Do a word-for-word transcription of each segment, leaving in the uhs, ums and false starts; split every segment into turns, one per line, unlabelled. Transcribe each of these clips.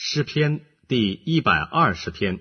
诗篇第一百二十篇。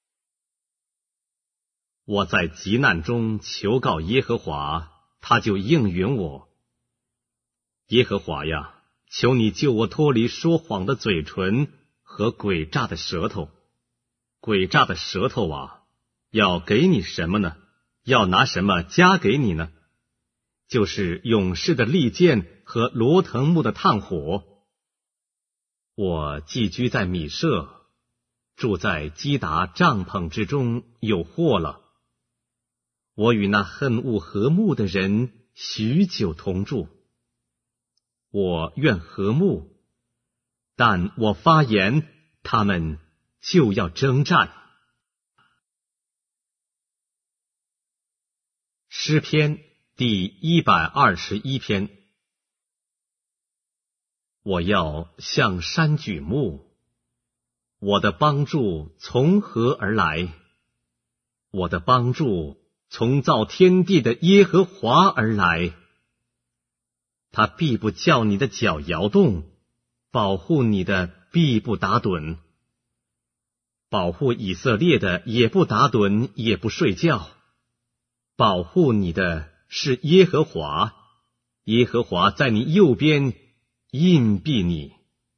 我在急难中求告耶和华，他就应允我。耶和华呀，求你救我脱离说谎的嘴唇和诡诈的舌头。诡诈的舌头啊，要给你什么呢？要拿什么加给你呢？就是勇士的利剑和罗藤木的炭火。我寄居在米舍，住在基达帐篷之中，有祸了。我与那恨恶和睦的人许久同住。我愿和睦，但我发言，他们就要征战。诗篇第一百二十一篇。我要向山举目，我的帮助从何而来？我的帮助从造天地的耶和华而来。他必不叫你的脚摇动，保护你的必不打盹。保护以色列的也不打盹，也不睡觉。保护你的是耶和华，耶和华在你右边荫庇你。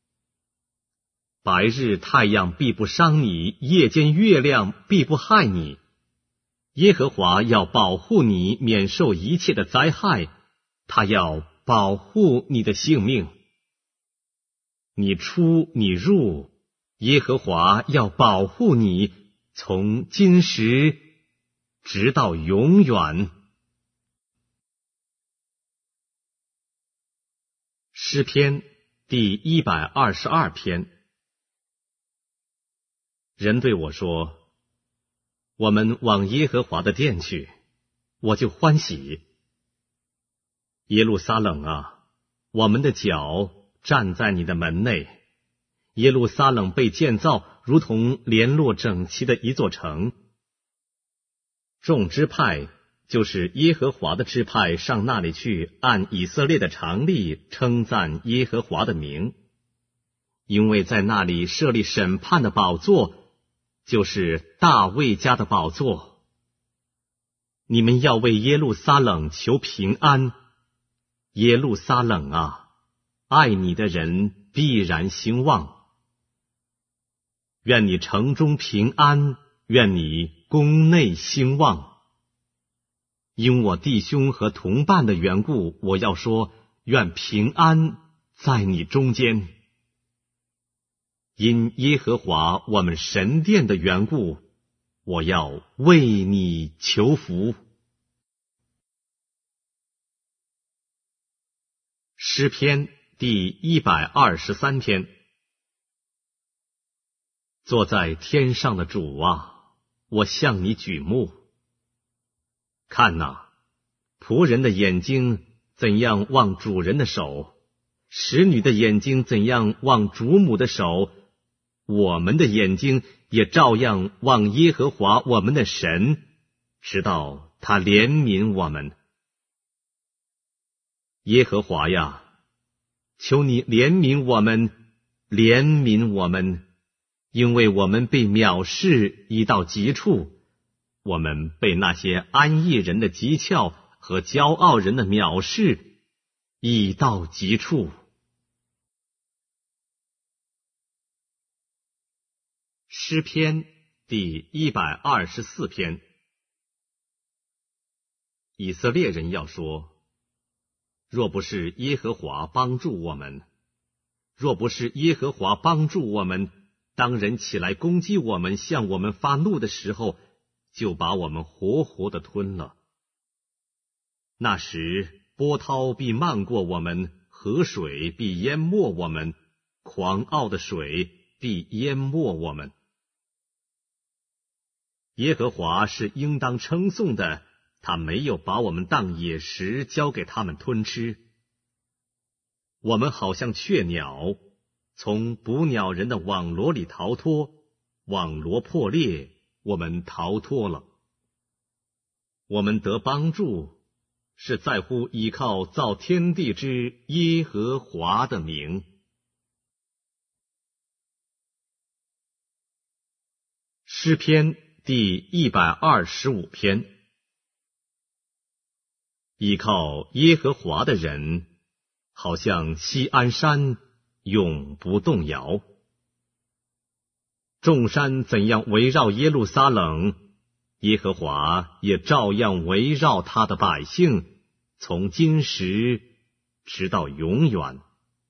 白日太阳必不伤你，夜间月亮必不害你。耶和华要保护你免受一切的灾害，他要保护你的性命。你出你入，耶和华要保护你，从今时直到永远。诗篇第一百二十二篇。人对我说，我们往耶和华的殿去，我就欢喜。耶路撒冷啊，我们的脚站在你的门内。耶路撒冷被建造，如同联络整齐的一座城。众支派，就是耶和华的支派，上那里去，按以色列的常例称赞耶和华的名，因为在那里设立审判的宝座，就是大卫家的宝座。你们要为耶路撒冷求平安。耶路撒冷啊，爱你的人必然兴旺。愿你城中平安，愿你宫内兴旺。因我弟兄和同伴的缘故，我要说，愿平安在你中间。因耶和华我们神殿的缘故，我要为你求福。诗篇第一百二十三篇。坐在天上的主啊，我向你举目。看哪，仆人的眼睛怎样望主人的手，使女的眼睛怎样望主母的手，我们的眼睛也照样望耶和华我们的神，直到他怜悯我们。耶和华呀，求你怜悯我们，怜悯我们，因为我们被藐视已到极处，我们被那些安逸人的讥诮和骄傲人的藐视已到极处。诗篇第一百二十四篇。以色列人要说，若不是耶和华帮助我们，若不是耶和华帮助我们，当人起来攻击我们，向我们发怒的时候，就把我们活活的吞了。那时波涛必漫过我们，河水必淹没我们，狂傲的水必淹没我们。耶和华是应当称颂的，他没有把我们当野食交给他们吞吃。我们好像雀鸟，从捕鸟人的网罗里逃脱，网罗破裂，我们逃脱了。我们得帮助，是在乎依靠造天地之耶和华的名。 诗篇第一百二十五篇。依靠耶和华的人，好像锡安山，永不动摇。众山怎样围绕耶路撒冷，耶和华也照样围绕他的百姓，从今时直到永远。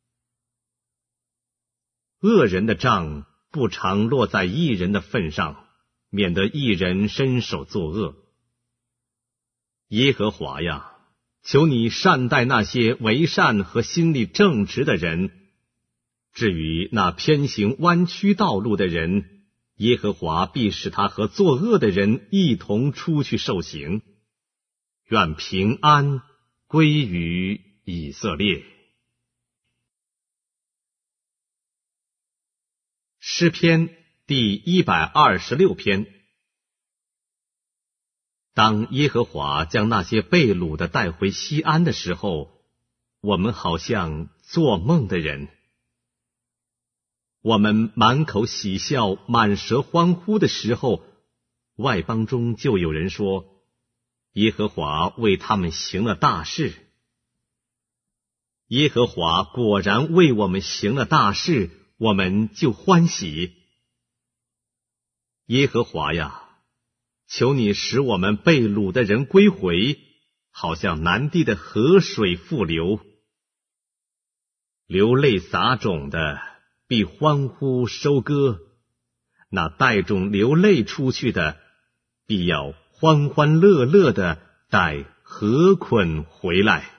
恶人的杖不常落在义人的份上，免得义人伸手作恶。耶和华呀，求你善待那些为善和心里正直的人。至于那偏行弯曲道路的人，耶和华必使他和作恶的人一同出去受刑。愿平安归于以色列。诗篇第一百二十六篇。当耶和华将那些被掳的带回西安的时候，我们好像做梦的人。我们满口喜笑，满舌欢呼的时候，外邦中就有人说，耶和华为他们行了大事。耶和华果然为我们行了大事，我们就欢喜。耶和华呀，求你使我们被掳的人归回，好像南地的河水复流。流泪撒种的必欢呼收割，那带种流泪出去的，必要欢欢乐乐的带禾捆回来。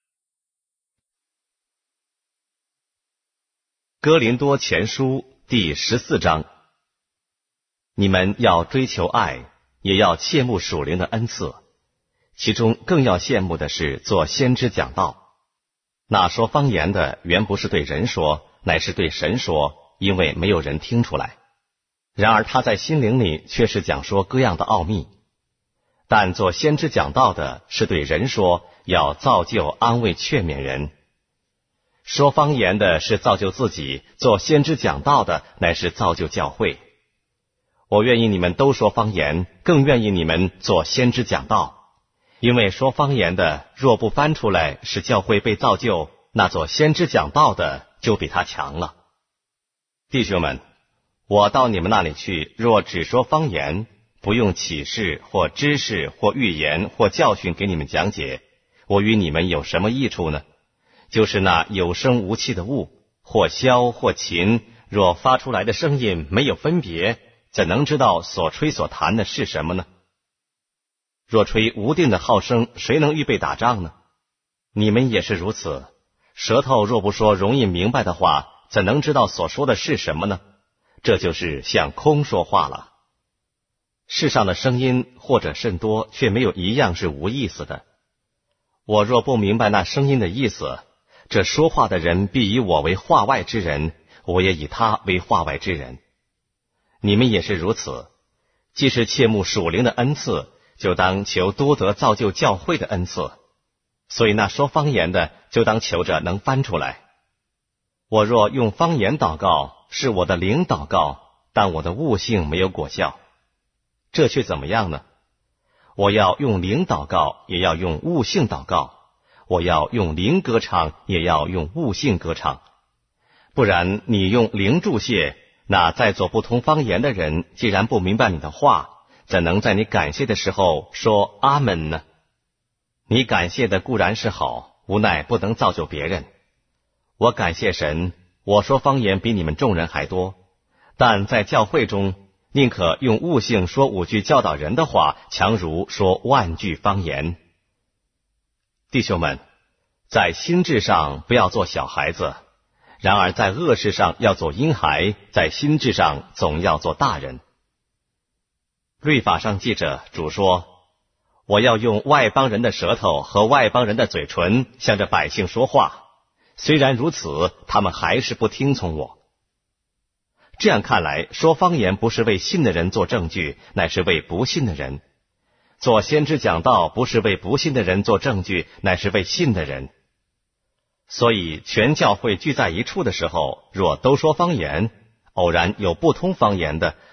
哥林多前书第十四章。你们要追求爱，也要切慕属灵的恩赐，其中更要羡慕的是做先知讲道。那说方言的原不是对人说，乃是对神说，因为没有人听出来。然而他在心灵里却是讲说各样的奥秘。但做先知讲道的是对人说，要造就安慰劝勉人。说方言的是造就自己，做先知讲道的乃是造就教会。我愿意你们都说方言，更愿意你们做先知讲道，因为说方言的若不翻出来使教会被造就，那做先知讲道的就比他强了。弟兄们，我到你们那里去，若只说方言，不用启示或知识或预言或教训给你们讲解，我与你们有什么益处呢？就是那有声无气的物，或箫或琴，若发出来的声音没有分别，怎能知道所吹所弹的是什么呢？若吹无定的号声，谁能预备打仗呢？你们也是如此。舌头若不说容易明白的话，怎能知道所说的是什么呢？这就是向空说话了。世上的声音或者甚多，却没有一样是无意思的。我若不明白那声音的意思，这说话的人必以我为话外之人，我也以他为话外之人。你们也是如此。既是切慕属灵的恩赐，就当求多得造就教会的恩赐。所以那说方言的，就当求着能翻出来。我若用方言祷告，是我的灵祷告，但我的悟性没有果效。这却怎么样呢？我要用灵祷告，也要用悟性祷告；我要用灵歌唱，也要用悟性歌唱。不然你用灵祝谢，那在座不通方言的人，既然不明白你的话，怎能在你感谢的时候说阿门呢？你感谢的固然是好，无奈不能造就别人。我感谢神，我说方言比你们众人还多，但在教会中，宁可用悟性说五句教导人的话，强如说万句方言。弟兄们，在心智上不要做小孩子，然而在恶事上要做婴孩，在心智上总要做大人。律法上记着，主说，我要用外邦人的舌头和外邦人的嘴唇向着百姓说话，虽然如此，他们还是不听从我。这样看来，说方言不是为信的人做证据，乃是为不信的人；做先知讲道不是为不信的人做证据，乃是为信的人。所以全教会聚在一处的时候，若都说方言，偶然有不通方言的，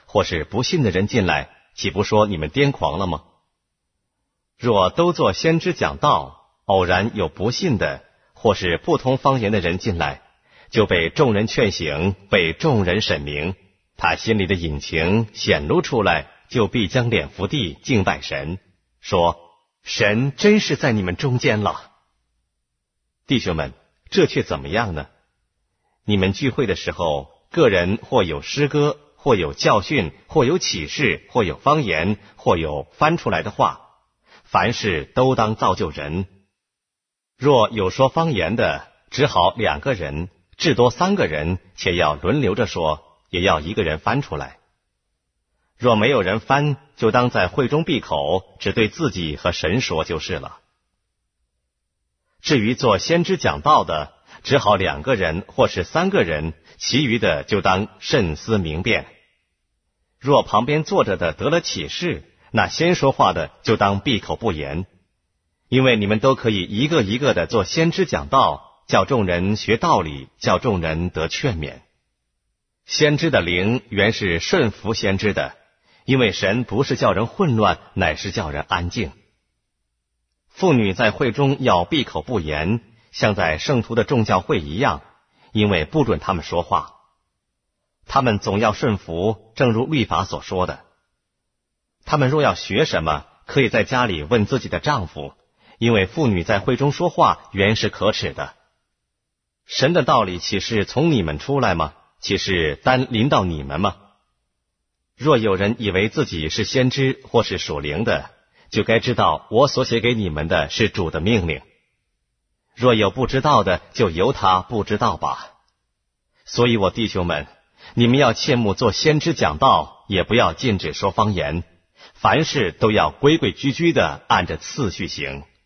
或是不信的人进来，岂不说你们癫狂了吗？若都做先知讲道，偶然有不信的或是不通方言的人进来，就被众人劝醒，被众人审明，他心里的隐情显露出来，就必将脸伏地敬拜神，说神真是在你们中间了。弟兄们，这却怎么样呢？你们聚会的时候，个人或有诗歌，或有教训，或有启示，或有方言，或有翻出来的话，凡事都当造就人。若有说方言的，只好两个人，至多三个人，且要轮流着说，也要一个人翻出来。若没有人翻，就当在会中闭口，只对自己和神说就是了。至于做先知讲道的，只好两个人或是三个人，其余的就当慎思明辨。若旁边坐着的得了启示，那先说话的就当闭口不言，因为你们都可以一个一个的做先知讲道，叫众人学道理，叫众人得劝勉。先知的灵原是顺服先知的，因为神不是叫人混乱，乃是叫人安静。妇女在会中要闭口不言，像在圣徒的众教会一样，因为不准他们说话。他们总要顺服，正如律法所说的。他们若要学什么，可以在家里问自己的丈夫，因为妇女在会中说话原是可耻的。神的道理岂是从你们出来吗？岂是单临到你们吗？若有人以为自己是先知或是属灵的，就该知道我所写给你们的是主的命令。若有不知道的，就由他不知道吧。所以我弟兄们，你们要切莫做先知讲道，也不要禁止说方言，凡事都要规规矩矩的按着次序行。